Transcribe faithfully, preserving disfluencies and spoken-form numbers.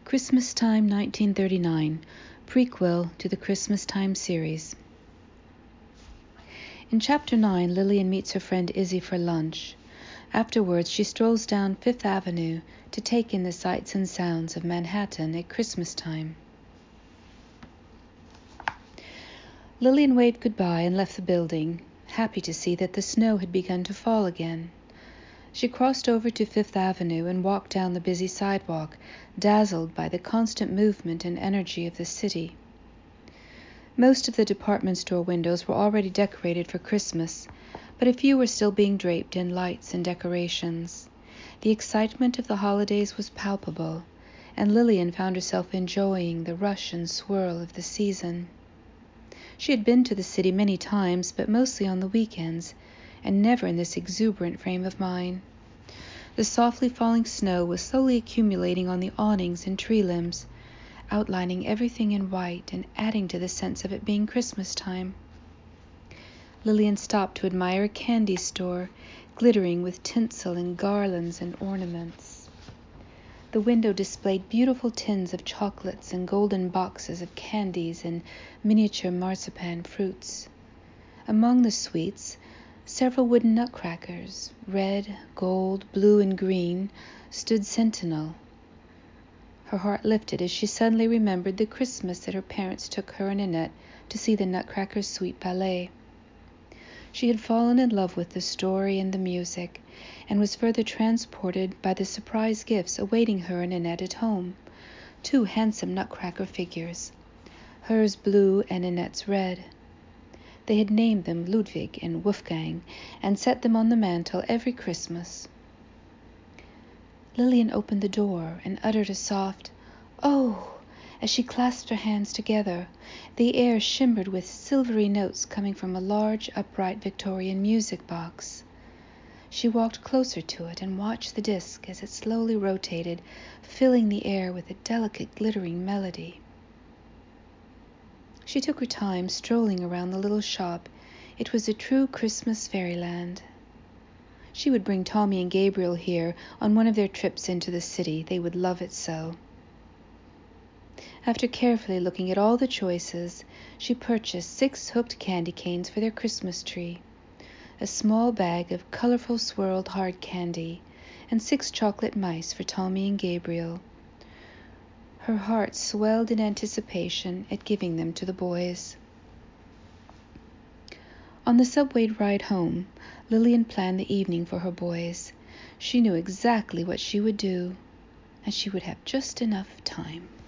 Christmas Time nineteen thirty-nine, prequel to the Christmas Time series. In Chapter nine, Lillian meets her friend Izzy for lunch. Afterwards, she strolls down Fifth Avenue to take in the sights and sounds of Manhattan at Christmas time. Lillian waved goodbye and left the building, happy to see that the snow had begun to fall again. She crossed over to Fifth Avenue and walked down the busy sidewalk, dazzled by the constant movement and energy of the city. Most of the department store windows were already decorated for Christmas, but a few were still being draped in lights and decorations. The excitement of the holidays was palpable, and Lillian found herself enjoying the rush and swirl of the season. She had been to the city many times, but mostly on the weekends, and never in this exuberant frame of mind. The softly falling snow was slowly accumulating on the awnings and tree limbs, outlining everything in white and adding to the sense of it being Christmas time. Lillian stopped to admire a candy store, glittering with tinsel and garlands and ornaments. The window displayed beautiful tins of chocolates and golden boxes of candies and miniature marzipan fruits. Among the sweets, several wooden nutcrackers, red, gold, blue, and green, stood sentinel. Her heart lifted as she suddenly remembered the Christmas that her parents took her and Annette to see the Nutcrackers' sweet ballet. She had fallen in love with the story and the music, and was further transported by the surprise gifts awaiting her and Annette at home, two handsome Nutcracker figures, hers blue and Annette's red. They had named them Ludwig and Wolfgang, and set them on the mantel every Christmas. Lillian opened the door and uttered a soft, "Oh!" as she clasped her hands together. The air shimmered with silvery notes coming from a large, upright Victorian music box. She walked closer to it and watched the disc as it slowly rotated, filling the air with a delicate, glittering melody. She took her time strolling around the little shop. It was a true Christmas fairyland. She would bring Tommy and Gabriel here on one of their trips into the city. They would love it so. After carefully looking at all the choices, she purchased six hooked candy canes for their Christmas tree, a small bag of colorful swirled hard candy, and six chocolate mice for Tommy and Gabriel. Her heart swelled in anticipation at giving them to the boys. On the subway ride home, Lillian planned the evening for her boys. She knew exactly what she would do, and she would have just enough time.